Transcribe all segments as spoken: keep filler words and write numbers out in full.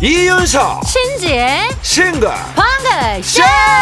이윤석 신지의 싱글 방글쇼.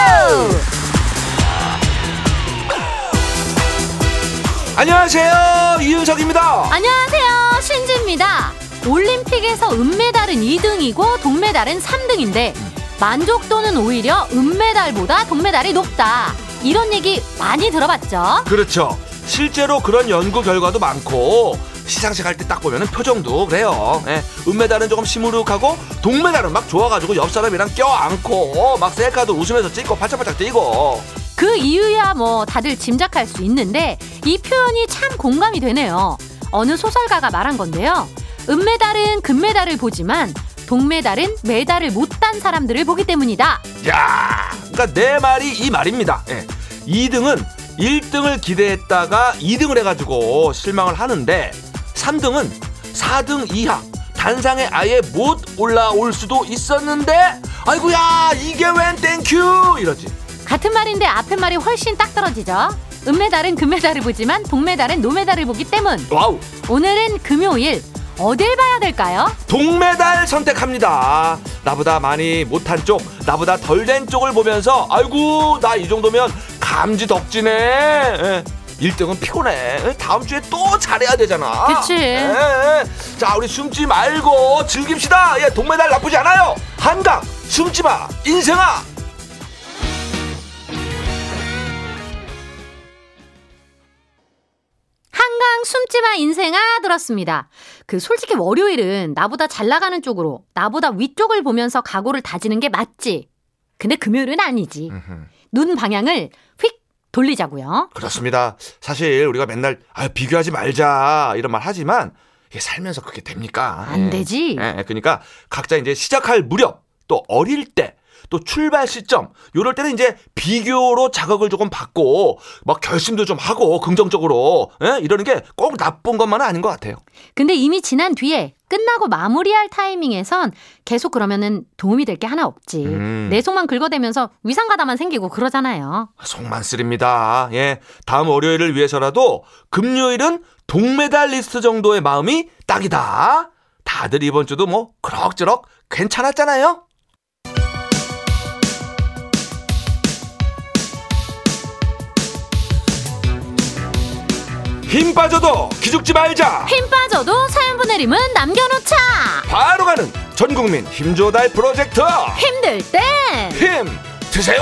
안녕하세요, 이윤석입니다. 안녕하세요, 신지입니다. 올림픽에서 은메달은 이 등이고 동메달은 삼 등인데 만족도는 오히려 은메달보다 동메달이 높다, 이런 얘기 많이 들어봤죠? 그렇죠. 실제로 그런 연구 결과도 많고 시상식 할 때 딱 보면은 표정도 그래요. 예, 은메달은 조금 시무룩하고 동메달은 막 좋아가지고 옆 사람이랑 껴안고 막 셀카도 웃으면서 찍고 팔짝팔짝 뛰고. 그 이유야 뭐 다들 짐작할 수 있는데 이 표현이 참 공감이 되네요. 어느 소설가가 말한 건데요. 은메달은 금메달을 보지만 동메달은 메달을 못 딴 사람들을 보기 때문이다. 야, 그러니까 내 말이 이 말입니다. 예, 이 등은 일 등을 기대했다가 이 등을 해가지고 실망을 하는데 삼 등은 사 등 이하 단상에 아예 못 올라올 수도 있었는데 아이고야 이게 웬 땡큐 이러지. 같은 말인데 앞에 말이 훨씬 딱 떨어지죠. 은메달은 금메달을 보지만 동메달은 노메달을 보기 때문. 와우. 오늘은 금요일, 어딜 봐야 될까요? 동메달 선택합니다. 나보다 많이 못한 쪽, 나보다 덜 된 쪽을 보면서 아이고 나 이 정도면 감지 덕지네. 예. 일 등은 피곤해. 다음 주에 또 잘해야 되잖아. 그치. 예. 자, 우리 숨지 말고 즐깁시다. 예, 동메달 나쁘지 않아요. 한강 숨지마 인생아. 한강 숨지마 인생아 들었습니다. 그 솔직히 월요일은 나보다 잘 나가는 쪽으로, 나보다 위쪽을 보면서 각오를 다지는 게 맞지. 근데 금요일은 아니지. 음흠. 눈 방향을 휙 돌리자고요. 그렇습니다. 사실 우리가 맨날 아, 비교하지 말자 이런 말 하지만 이게 살면서 그게 됩니까? 안 예. 되지. 예, 그러니까 각자 이제 시작할 무렵, 또 어릴 때, 또 출발 시점, 요럴 때는 이제 비교로 자극을 조금 받고 막 결심도 좀 하고 긍정적으로, 예? 이러는 게 꼭 나쁜 것만은 아닌 것 같아요. 근데 이미 지난 뒤에 끝나고 마무리할 타이밍에선 계속 그러면은 도움이 될 게 하나 없지. 음. 내 속만 긁어대면서 위상가다만 생기고 그러잖아요. 속만 쓰립니다. 예, 다음 월요일을 위해서라도 금요일은 동메달리스트 정도의 마음이 딱이다. 다들 이번 주도 뭐 그럭저럭 괜찮았잖아요. 힘 빠져도 기죽지 말자. 힘 빠져도 사연 보내림은 남겨놓자. 바로 가는 전국민 힘조달 프로젝트. 힘들 땐 힘 드세요.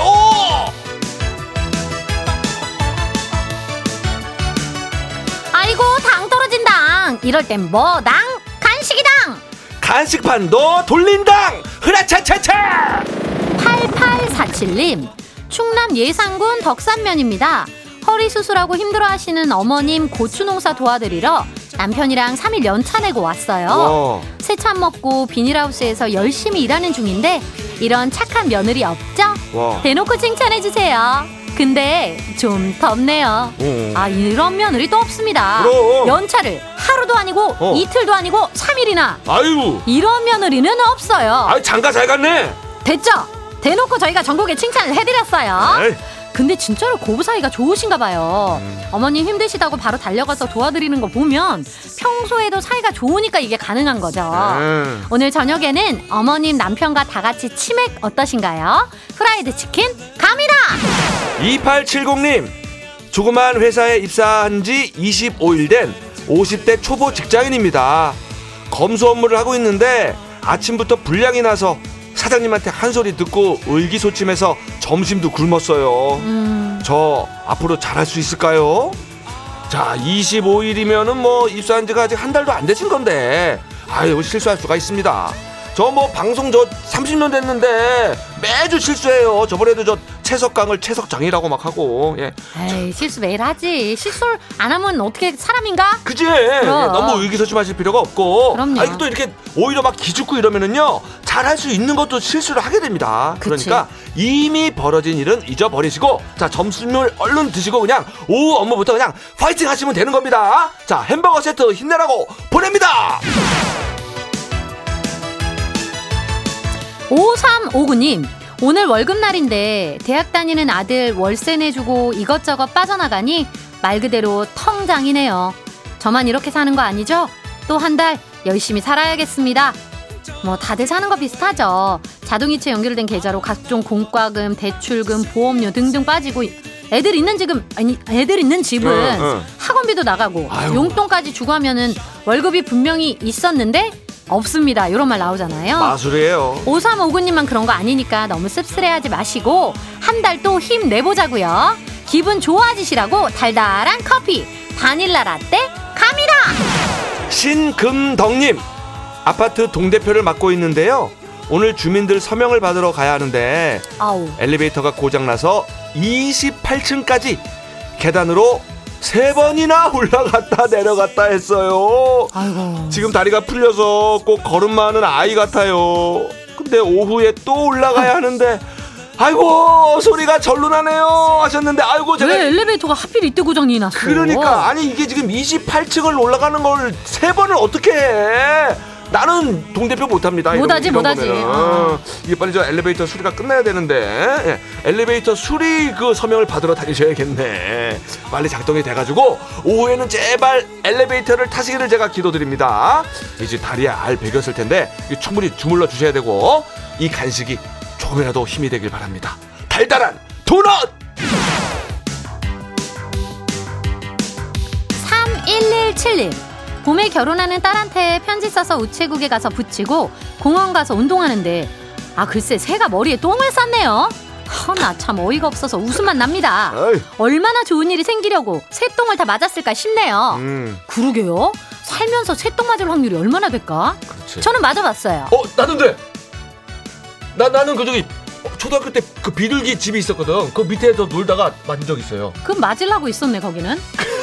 아이고 당 떨어진당. 이럴 땐 뭐당? 간식이당. 간식판도 돌린당. 흐라차차차. 팔팔사칠님 충남 예산군 덕산면입니다. 허리 수술하고 힘들어하시는 어머님 고추농사 도와드리러 남편이랑 삼 일 연차 내고 왔어요. 새참 먹고 비닐하우스에서 열심히 일하는 중인데 이런 착한 며느리 없죠? 와. 대놓고 칭찬해주세요. 근데 좀 덥네요. 오. 아, 이런 며느리 또 없습니다. 그럼. 연차를 하루도 아니고 어. 이틀도 아니고 삼 일이나. 아유. 이런 며느리는 없어요. 아유, 장가 잘 갔네. 됐죠? 대놓고 저희가 전국에 칭찬을 해드렸어요. 에이. 근데 진짜로 고부 사이가 좋으신가 봐요. 음. 어머님 힘드시다고 바로 달려가서 도와드리는 거 보면 평소에도 사이가 좋으니까 이게 가능한 거죠. 음. 오늘 저녁에는 어머님 남편과 다 같이 치맥 어떠신가요? 프라이드 치킨 갑니다. 이팔칠공님 조그만 회사에 입사한 지 이십오 일 된 오십 대 초보 직장인입니다. 검수 업무를 하고 있는데 아침부터 불량이 나서 사장님한테 한 소리 듣고 의기소침해서 점심도 굶었어요. 음. 저 앞으로 잘할 수 있을까요? 자, 이십오 일이면은 뭐 입사한 지가 아직 한 달도 안 되신 건데 아유, 실수할 수가 있습니다. 저 뭐 방송 저 삼십 년 됐는데 매주 실수해요. 저번에도 저 채석강을 채석장이라고 막 하고. 예. 에이, 실수 매일 하지. 실수를 안 하면 어떻게 사람인가? 그지? 예, 너무 의기소침하실 필요가 없고. 그럼요. 아니, 또 이렇게 오히려 막 기죽고 이러면은요 잘할 수 있는 것도 실수를 하게 됩니다. 그치. 그러니까 이미 벌어진 일은 잊어버리시고 자, 점심을 얼른 드시고 그냥 오후 업무부터 그냥 파이팅 하시면 되는 겁니다. 자, 햄버거 세트 힘내라고 보냅니다. 오삼오구님 오늘 월급날인데 대학 다니는 아들 월세 내주고 이것저것 빠져나가니 말 그대로 텅장이네요. 저만 이렇게 사는 거 아니죠? 또 한 달 열심히 살아야겠습니다. 뭐 다들 사는 거 비슷하죠. 자동이체 연결된 계좌로 각종 공과금, 대출금, 보험료 등등 빠지고 애들 있는 집은 아니 애들 있는 집은 응, 응. 학원비도 나가고 아유. 용돈까지 주고 하면은 월급이 분명히 있었는데 없습니다. 이런 말 나오잖아요. 마술이에요. 오삼오구님만 그런 거 아니니까 너무 씁쓸해하지 마시고 한 달 또 힘내보자고요. 기분 좋아지시라고 달달한 커피 바닐라 라떼 갑니다. 신금덕님, 아파트 동대표를 맡고 있는데요. 오늘 주민들 서명을 받으러 가야 하는데 아우. 엘리베이터가 고장나서 이십팔 층까지 계단으로 세 번이나 올라갔다 내려갔다 했어요. 아이고. 지금 다리가 풀려서 꼭 걸음만 하는 아이 같아요. 근데 오후에 또 올라가야 하는데 아이고 소리가 절로 나네요 하셨는데 아이고 제가 왜 엘리베이터가 하필 이때 고장이 났어요? 그러니까 아니 이게 지금 이십팔 층을 올라가는 걸 세 번을 어떻게 해? 나는 동대표 못합니다. 못하지 못하지. 어. 이게 빨리 저 엘리베이터 수리가 끝나야 되는데 예. 엘리베이터 수리 그 서명을 받으러 다니셔야겠네. 빨리 작동이 돼가지고 오후에는 제발 엘리베이터를 타시기를 제가 기도드립니다. 이제 다리에 알 베겼을 텐데 충분히 주물러 주셔야 되고 이 간식이 조금이라도 힘이 되길 바랍니다. 달달한 도넛. 삼일일칠님 봄에 결혼하는 딸한테 편지 써서 우체국에 가서 붙이고 공원 가서 운동하는데 아 글쎄 새가 머리에 똥을 쌌네요. 나 참 어이가 없어서 웃음만 납니다. 어이. 얼마나 좋은 일이 생기려고 새똥을 다 맞았을까 싶네요. 음. 그러게요. 살면서 새똥 맞을 확률이 얼마나 될까? 그렇지. 저는 맞아봤어요. 어 나는 돼. 나 나는 그 저기 초등학교 때 그 비둘기 집이 있었거든. 그 밑에서 놀다가 맞은 적 있어요. 그럼 맞으려고 있었네 거기는.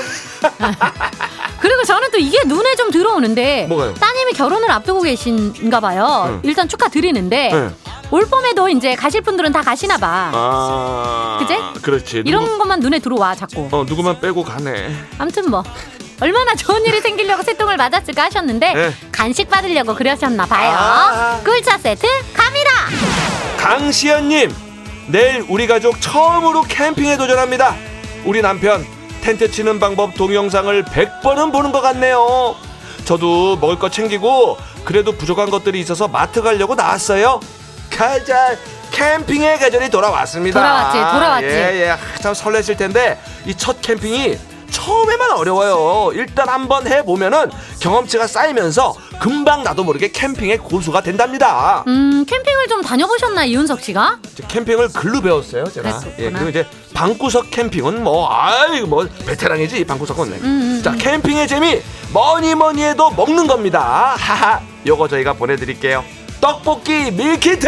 그리고 저는 또 이게 눈에 좀 들어오는데 뭐가요? 따님이 결혼을 앞두고 계신가 봐요. 응. 일단 축하드리는데 응. 올 봄에도 이제 가실 분들은 다 가시나 봐. 아, 그제? 그렇지. 이런 누구, 것만 눈에 들어와 자꾸. 어 누구만 빼고 가네. 아무튼 뭐 얼마나 좋은 일이 생기려고 새똥을 맞았을까 하셨는데 네. 간식 받으려고 그러셨나 봐요. 아. 꿀차 세트 갑니다. 강시연님, 내일 우리 가족 처음으로 캠핑에 도전합니다. 우리 남편 텐트 치는 방법 동영상을 백 번은 보는 것 같네요. 저도 먹을 거 챙기고 그래도 부족한 것들이 있어서 마트 가려고 나왔어요. 가자. 캠핑의 계절이 돌아왔습니다. 돌아왔지, 돌아왔지. 예, 예. 참 설레실 텐데 이 첫 캠핑이 처음에만 어려워요. 일단 한번 해보면은 경험치가 쌓이면서 금방 나도 모르게 캠핑의 고수가 된답니다. 음, 캠핑을 좀 다녀보셨나 이윤석 씨가? 캠핑을 글로 배웠어요, 제가. 그랬었구나. 예, 그리고 이제 방구석 캠핑은 뭐, 아이, 뭐 베테랑이지 방구석은. 음, 음, 자, 음. 캠핑의 재미 뭐니 뭐니 해도 먹는 겁니다. 하하, 요거 저희가 보내드릴게요. 떡볶이 밀키트.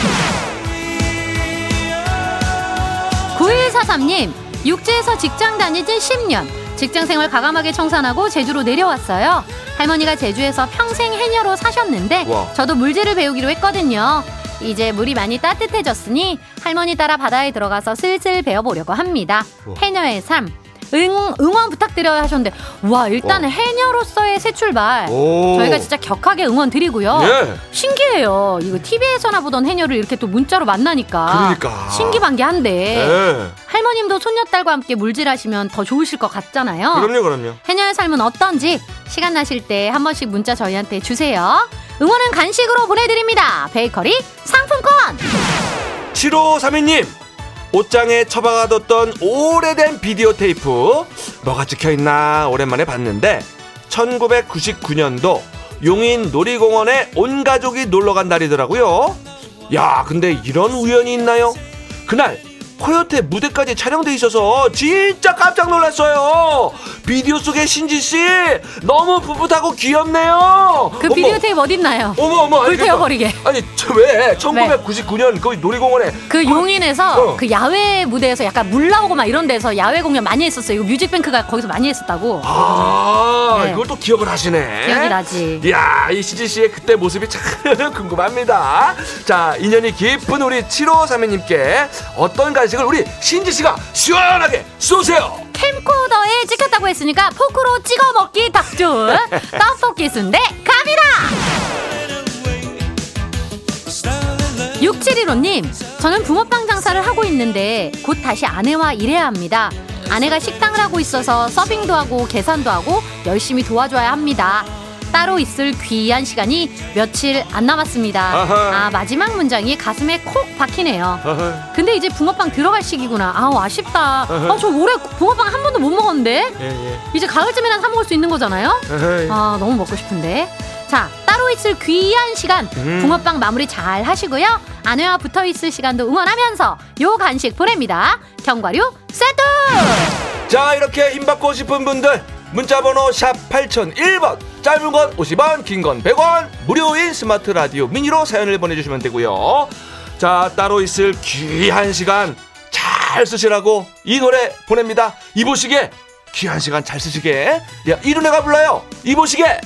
구일사삼님 육지에서 직장 다닌 지 십 년 직장생활 가감하게 청산하고 제주로 내려왔어요. 할머니가 제주에서 평생 해녀로 사셨는데 와. 저도 물질을 배우기로 했거든요. 이제 물이 많이 따뜻해졌으니 할머니 따라 바다에 들어가서 슬슬 배워보려고 합니다. 와. 해녀의 삶 응, 응원 부탁드려요 하셨는데 와 일단은 와. 해녀로서의 새 출발 오. 저희가 진짜 격하게 응원 드리고요. 예. 신기해요. 이거 티비에서나 보던 해녀를 이렇게 또 문자로 만나니까 그러니까. 신기반기한데 예. 할머님도 손녀딸과 함께 물질하시면 더 좋으실 것 같잖아요. 그럼요, 그럼요. 해녀의 삶은 어떤지 시간 나실 때 한 번씩 문자 저희한테 주세요. 응원은 간식으로 보내드립니다. 베이커리 상품권. 칠오삼이님, 옷장에 처박아뒀던 오래된 비디오 테이프 뭐가 찍혀있나 오랜만에 봤는데 천구백구십구 년도 용인 놀이공원에 온 가족이 놀러간 날이더라고요. 야, 근데 이런 우연이 있나요? 그날 코요태 무대까지 촬영돼 있어서 진짜 깜짝 놀랐어요. 비디오 속의 신지씨 너무 풋풋하고 귀엽네요. 그 어머, 비디오 테이프 어딨나요? 어머 어머 아니, 불태워버리게. 아니 저 왜 천구백구십구 년 그 놀이공원에 그 용인에서 어. 그 야외 무대에서 약간 물 나오고 막 이런 데서 야외 공연 많이 했었어요. 이거 뮤직뱅크가 거기서 많이 했었다고. 아, 네. 이걸 또 기억을 하시네. 기억이 나지. 이야, 이 시지 씨의 그때 모습이 참 궁금합니다. 자, 인연이 깊은 우리 칠오삼이님께 어떤 간식을 우리 신지 씨가 시원하게 쏘세요. 캠코더에 찍혔다고 했으니까 포크로 찍어 먹기 딱 좋은 떡볶이 순대 갑니다. 육칠일오님 저는 붕어빵 장사를 하고 있는데 곧 다시 아내와 일해야 합니다. 아내가 식당을 하고 있어서 서빙도 하고 계산도 하고 열심히 도와줘야 합니다. 따로 있을 귀한 시간이 며칠 안 남았습니다. 아하. 아, 마지막 문장이 가슴에 콕 박히네요. 아하. 근데 이제 붕어빵 들어갈 시기구나. 아우, 아쉽다. 아하. 아, 저 올해 붕어빵 한 번도 못 먹었는데. 예, 예. 이제 가을쯤에나 사 먹을 수 있는 거잖아요. 아하. 아, 너무 먹고 싶은데. 자, 따로 있을 귀한 시간 음. 붕어빵 마무리 잘 하시고요. 아내와 붙어 있을 시간도 응원하면서 요 간식 보냅니다. 견과류 세트. 자, 이렇게 힘받고 싶은 분들 문자번호 샵 팔공공일 번, 짧은 건 오십 원, 긴 건 백 원, 무료인 스마트 라디오 미니로 사연을 보내주시면 되고요. 자, 따로 있을 귀한 시간 잘 쓰시라고 이 노래 보냅니다. 이보시게, 귀한 시간 잘 쓰시게. 야, 이 노래가 불러요. 이보시게.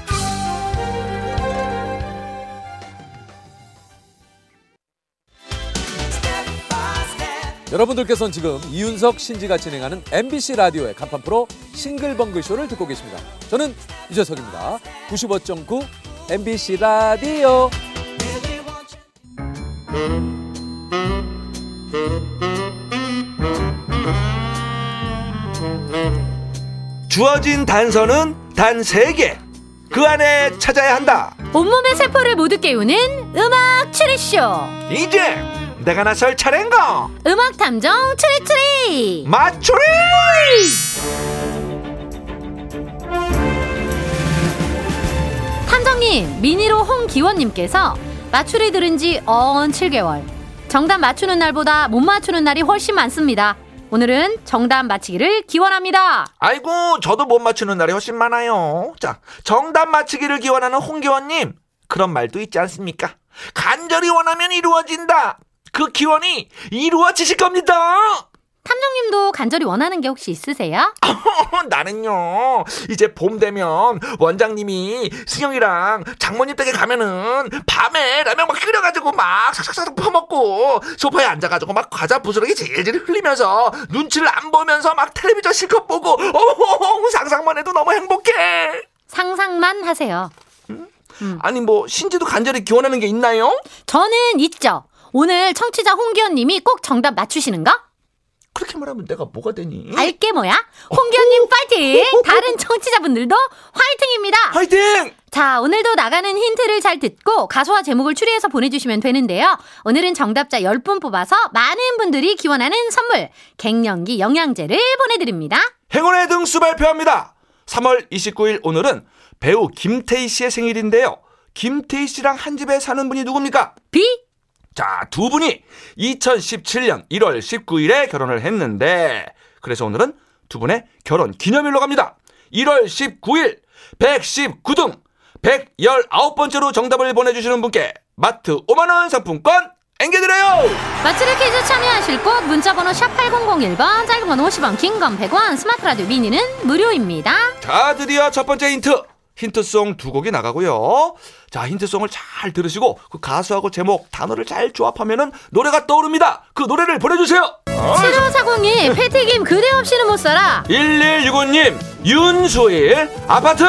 여러분들께서는 지금 이윤석, 신지가 진행하는 엠비씨 라디오의 간판 프로 싱글벙글쇼를 듣고 계십니다. 저는 유재석입니다. 구십오 점 구 엠비씨 라디오. 주어진 단서는 단 세 개. 그 안에 찾아야 한다. 온몸의 세포를 모두 깨우는 음악 추리쇼. 이제 내가 나설 차례인가? 음악 탐정 추리추리. 맞추리! 탐정님, 미니로 홍기원님께서 맞추리 들은 지 언 칠 개월. 정답 맞추는 날보다 못 맞추는 날이 훨씬 많습니다. 오늘은 정답 맞히기를 기원합니다. 아이고, 저도 못 맞추는 날이 훨씬 많아요. 자, 정답 맞히기를 기원하는 홍기원님, 그런 말도 있지 않습니까? 간절히 원하면 이루어진다. 그 기원이 이루어지실 겁니다. 탐정님도 간절히 원하는 게 혹시 있으세요? 나는요, 이제 봄 되면 원장님이 승영이랑 장모님 댁에 가면은 밤에 라면 막 끓여가지고 막 삭삭삭 퍼먹고 소파에 앉아가지고 막 과자 부스러기 질질 흘리면서 눈치를 안 보면서 막 텔레비전 실컷 보고 어허허, 상상만 해도 너무 행복해. 상상만 하세요. 음? 음. 아니 뭐 신지도 간절히 기원하는 게 있나요? 저는 있죠. 오늘 청취자 홍기현님이 꼭 정답 맞추시는가? 그렇게 말하면 내가 뭐가 되니? 알게 뭐야? 홍기현님 파이팅! 다른 청취자분들도 화이팅입니다. 화이팅! 자, 오늘도 나가는 힌트를 잘 듣고 가수와 제목을 추리해서 보내주시면 되는데요. 오늘은 정답자 십 분 뽑아서 많은 분들이 기원하는 선물 갱년기 영양제를 보내드립니다. 행운의 등수 발표합니다. 삼월 이십구일 오늘은 배우 김태희 씨의 생일인데요. 김태희 씨랑 한 집에 사는 분이 누굽니까? 비? 자, 두 분이 이천십칠년 일월 십구일에 결혼을 했는데, 그래서 오늘은 두 분의 결혼 기념일로 갑니다. 일월 십구일 백십구 등 백십구 번째로 정답을 보내주시는 분께 마트 오만 원 상품권 앵겨드려요. 맞추리 퀴즈 참여하실 곳 문자번호 샵 팔공공일 번, 짧은 건 오십 원, 긴 건 백 원, 스마트 라디오 미니는 무료입니다. 자, 드디어 첫 번째 힌트. 힌트송 두 곡이 나가고요. 자, 힌트송을 잘 들으시고 그 가수하고 제목, 단어를 잘 조합하면은 노래가 떠오릅니다. 그 노래를 보내주세요. 칠오사공이 패티김 그대 없이는 못 살아. 일일육오님 윤수일 아파트.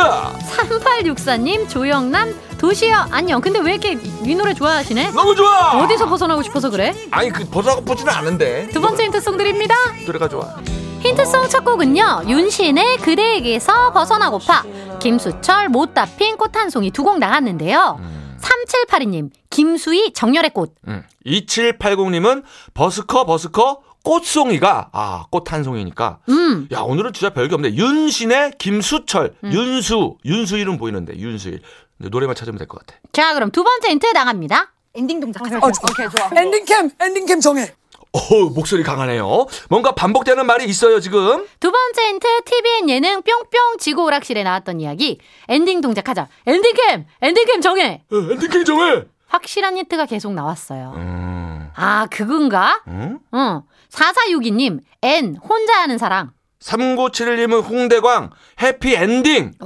삼팔육사님 조영남 도시여 안녕. 근데 왜 이렇게 이 노래 좋아하시네? 너무 좋아. 어디서 벗어나고 싶어서 그래? 아니 그 벗어나고 보지는 않은데. 두 번째 힌트송 드립니다. 노래가 좋아. 힌트송 첫 곡은요, 윤신의 그대에게서 벗어나고파, 김수철 못다 핀 꽃 한 송이 두 곡 나갔는데요. 음. 삼칠팔이님 김수희 정열의 꽃. 음. 이칠팔공님은 버스커 버스커 꽃송이가, 아, 꽃 한 송이니까. 음. 야, 오늘은 진짜 별게 없네. 윤신의 김수철, 음. 윤수, 윤수일은 보이는데 윤수일. 노래만 찾으면 될 것 같아. 자, 그럼 두 번째 힌트 나갑니다. 엔딩 동작. 어, 어, 오케이, 좋아. 엔딩캠, 엔딩캠 정해. 오, 목소리 강하네요. 뭔가 반복되는 말이 있어요, 지금. 두 번째 힌트, 티비엔 예능 뿅뿅 지구 오락실에 나왔던 이야기. 엔딩 동작하자. 엔딩캠, 엔딩캠 정해. 어, 엔딩캠 정해. 확실한 힌트가 계속 나왔어요. 음. 아, 그건가? 응? 응. 사사육이님 N 혼자 하는 사랑. 삼구칠일님은 홍대광 해피엔딩.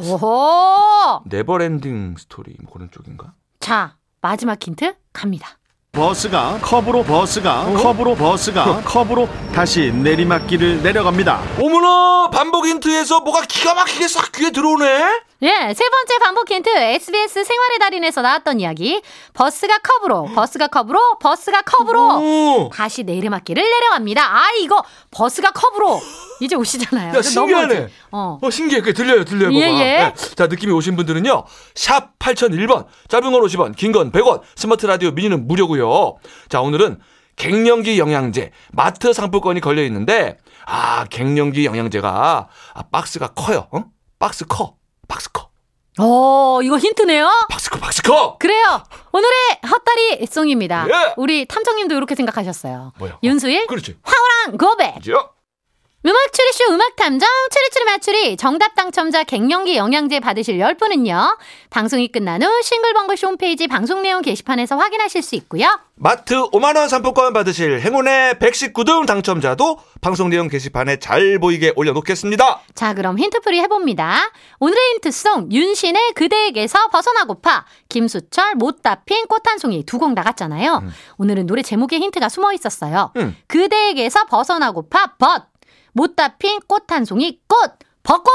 오호. 네버엔딩 스토리 뭐 그런 쪽인가? 자, 마지막 힌트 갑니다. 버스가 컵으로 버스가 어? 컵으로 버스가 어? 컵으로 다시 내리막길을 내려갑니다. 어머나, 반복 힌트에서 뭐가 기가 막히게 싹 귀에 들어오네. 예, 세 번째 반복 힌트. 에스비에스 생활의 달인에서 나왔던 이야기. 버스가 컵으로, 버스가 컵으로, 버스가 컵으로 오. 다시 내리막길을 내려갑니다. 아, 이거 버스가 컵으로 이제 오시잖아요. 야, 신기하네. 넘어오지. 어. 어, 신기해. 그 들려요, 들려요. 예, 뭐가. 예. 네. 자, 느낌이 오신 분들은요. 샵 팔공공일 번, 짧은 건 오십 원, 긴 건 백 원, 스마트 라디오 미니는 무료고요. 자, 오늘은 갱년기 영양제, 마트 상품권이 걸려 있는데, 아, 갱년기 영양제가 아, 박스가 커요. 어? 박스 커. 박스 커. 어, 이거 힌트네요? 박스 커, 박스 커. 그래요. 오늘의 헛다리 송입니다. 예. 우리 탐정님도 이렇게 생각하셨어요. 뭐야? 윤수일, 그렇지. 황홀한 고백. 그죠? 음악 추리쇼 음악 탐정 추리추리 맞추리 정답 당첨자 갱년기 영양제 받으실 열 분은요. 방송이 끝난 후 싱글벙글쇼 홈페이지 방송 내용 게시판에서 확인하실 수 있고요. 마트 오만 원 상품권 받으실 행운의 백십구 등 당첨자도 방송 내용 게시판에 잘 보이게 올려놓겠습니다. 자, 그럼 힌트풀이 해봅니다. 오늘의 힌트송 윤신의 그대에게서 벗어나고파, 김수철 못다 핀 꽃 한 송이 두 곡 나갔잖아요. 음. 오늘은 노래 제목에 힌트가 숨어 있었어요. 음. 그대에게서 벗어나고파 벗, 못다 핀 꽃 한 송이 꽃, 벚꽃.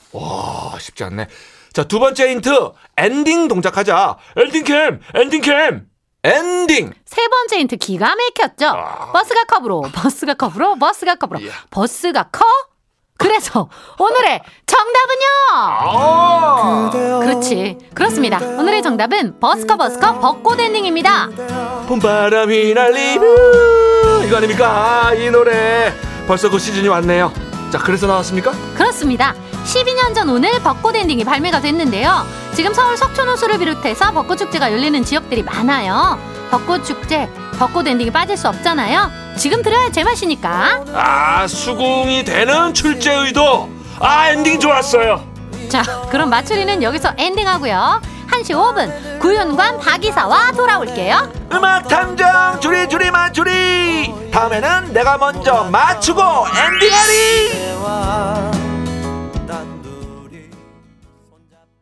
와, 쉽지 않네. 자, 두 번째 힌트 엔딩 동작하자. 엔딩캠 엔딩캠 엔딩. 세 번째 힌트 기가 막혔죠. 아. 버스가 컵으로, 버스가 컵으로, 버스가 컵으로. 이야. 버스가 커? 그래서 오늘의 정답은요. 아. 그렇지, 그렇습니다. 오늘의 정답은 버스커 버스커 벚꽃 엔딩입니다. 봄바람이 날리는 이거 아닙니까? 이 노래 벌써 그 시즌이 왔네요. 자, 그래서 나왔습니까? 그렇습니다. 십이 년 전 오늘 벚꽃 엔딩이 발매가 됐는데요. 지금 서울 석촌호수를 비롯해서 벚꽃축제가 열리는 지역들이 많아요. 벚꽃축제, 벚꽃 엔딩이 빠질 수 없잖아요. 지금 들어야 제맛이니까. 아, 수긍이 되는 출제 의도. 아, 엔딩 좋았어요. 자, 그럼 맞추리는 여기서 엔딩하고요. 한 시 오 분 구윤관 박이사와 돌아올게요. 음악 탐정 주리 주리 맞추리. 다음에는 내가 먼저 맞추고 엔딩하리.